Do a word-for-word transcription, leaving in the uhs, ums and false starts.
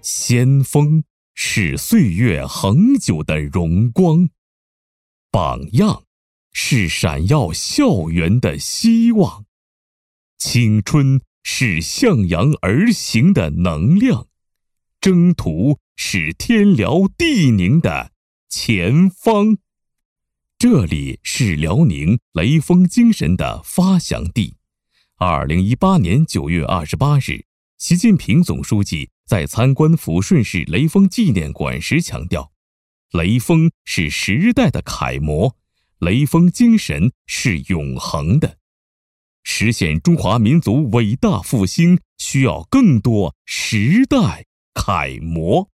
先锋是岁月恒久的荣光，榜样是闪耀校园的希望，青春是向阳而行的能量，征途是天辽地宁的前方。这里是辽宁雷锋精神的发祥地。二零一八年九月二十八日，习近平总书记在参观抚顺市雷锋纪念馆时强调，雷锋是时代的楷模，雷锋精神是永恒的。实现中华民族伟大复兴需要更多时代楷模。